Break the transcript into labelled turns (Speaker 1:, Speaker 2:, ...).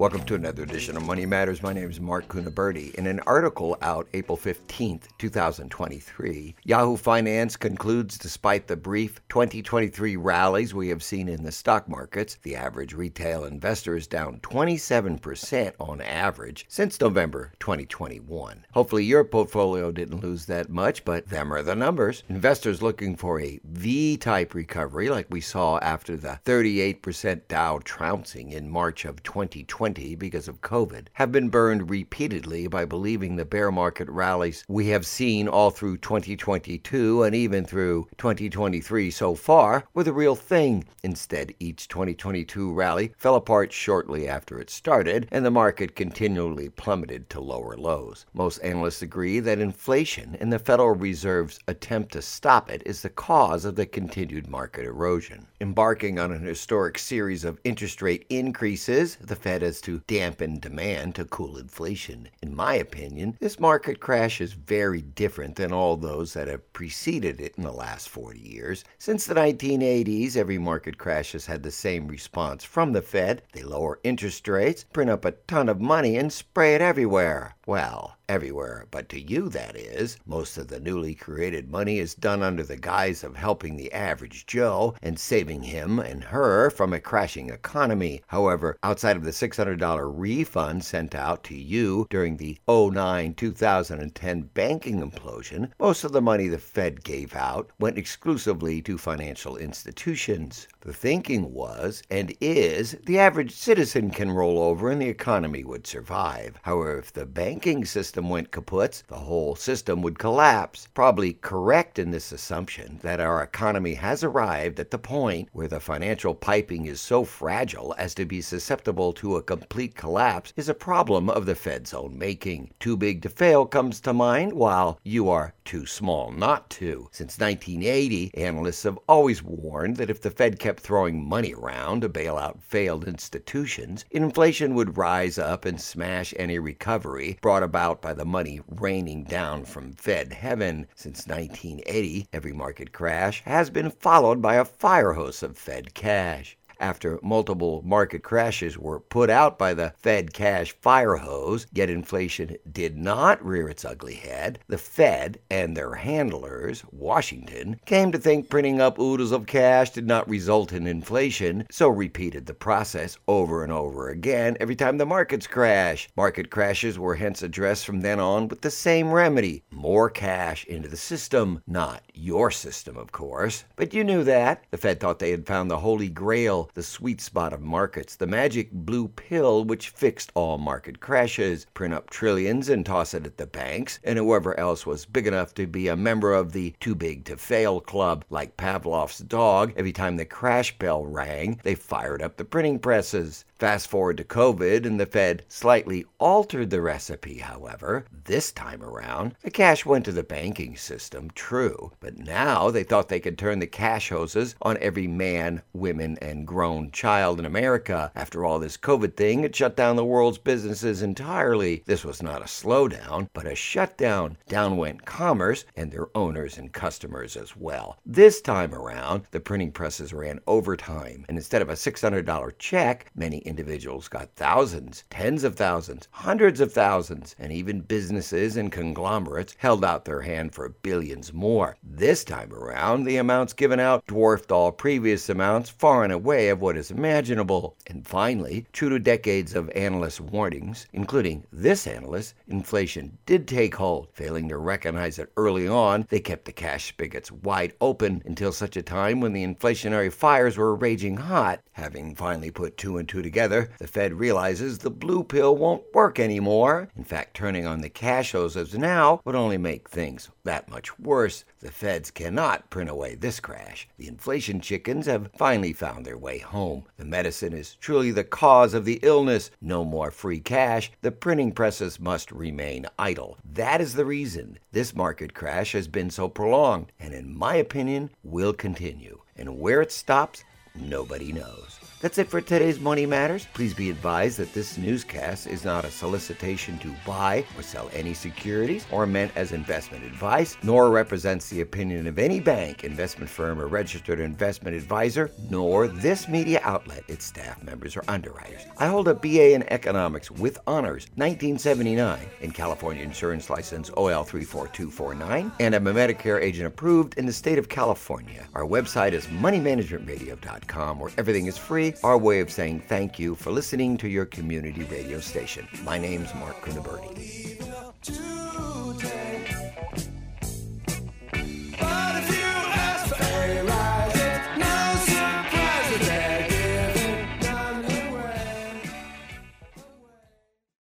Speaker 1: Welcome to another edition of Money Matters. My name is Mark Cunaberti. In an article out April 15th, 2023, Yahoo Finance concludes despite the brief 2023 rallies we have seen in the stock markets, the average retail investor is down 27% on average since November 2021. Hopefully your portfolio didn't lose that much, but them are the numbers. Investors looking for a V-type recovery like we saw after the 38% Dow trouncing in March of 2020 because of COVID have been burned repeatedly by believing the bear market rallies we have seen all through 2022 and even through 2023 so far were the real thing. Instead, each 2022 rally fell apart shortly after it started, and the market continually plummeted to lower lows. Most analysts agree that inflation and the Federal Reserve's attempt to stop it is the cause of the continued market erosion. Embarking on an historic series of interest rate increases, the Fed has to dampen demand to cool inflation. In my opinion, this market crash is very different than all those that have preceded it in the last 40 years. Since the 1980s, every market crash has had the same response from the Fed. They lower interest rates, print up a ton of money, and spray it everywhere. Well, everywhere, but to you, that is. Most of the newly created money is done under the guise of helping the average Joe and saving him and her from a crashing economy. However, outside of the $600 refund sent out to you during the 2009-2010 banking implosion, most of the money the Fed gave out went exclusively to financial institutions. The thinking was, and is, the average citizen can roll over and the economy would survive. However, if the banking system went kaput, the whole system would collapse. Probably correct in this assumption that our economy has arrived at the point where the financial piping is so fragile as to be susceptible to a complete collapse is a problem of the Fed's own making. Too big to fail comes to mind, while you are too small not to. Since 1980, analysts have always warned that if the Fed kept throwing money around to bail out failed institutions, inflation would rise up and smash any recovery brought about by the money raining down from Fed heaven. Since 1980, every market crash has been followed by a fire hose of Fed cash. After multiple market crashes were put out by the Fed cash fire hose, yet inflation did not rear its ugly head, the Fed and their handlers, Washington, came to think printing up oodles of cash did not result in inflation, so repeated the process over and over again every time the markets crash. Market crashes were hence addressed from then on with the same remedy: more cash into the system. Not your system, of course, but you knew that. The Fed thought they had found the holy grail, the sweet spot of markets, the magic blue pill which fixed all market crashes. Print up trillions and toss it at the banks, and whoever else was big enough to be a member of the too big to fail club. Like Pavlov's dog, every time the crash bell rang, they fired up the printing presses. Fast forward to COVID, and the Fed slightly altered the recipe, however. This time around, the cash went to the banking system, true, but now they thought they could turn the cash hoses on every man, women, and grown child in America. After all, this COVID thing had shut down the world's businesses entirely. This was not a slowdown, but a shutdown. Down went commerce and their owners and customers as well. This time around, the printing presses ran overtime, and instead of a $600 check, many individuals got thousands, tens of thousands, hundreds of thousands, and even businesses and conglomerates held out their hand for billions more. This time around, the amounts given out dwarfed all previous amounts far and away of what is imaginable. And finally, true to decades of analyst warnings, including this analyst, inflation did take hold. Failing to recognize it early on, they kept the cash spigots wide open until such a time when the inflationary fires were raging hot. Having finally put two and two together, the Fed realizes the blue pill won't work anymore. In fact, turning on the cash hoses now would only make things that much worse. The Feds cannot print away this crash. The inflation chickens have finally found their way home. The medicine is truly the cause of the illness. No more free cash. The printing presses must remain idle. That is the reason this market crash has been so prolonged, and in my opinion, will continue. And where it stops, nobody knows. That's it for today's Money Matters. Please be advised that this newscast is not a solicitation to buy or sell any securities or meant as investment advice, nor represents the opinion of any bank, investment firm, or registered investment advisor, nor this media outlet, its staff members, or underwriters. I hold a BA in Economics with honors, 1979, in California Insurance License OL 34249, and I'm a Medicare agent approved in the state of California. Our website is moneymanagementradio.com, where everything is free, our way of saying thank you for listening to your community radio station. My name's Mark Cunaberti.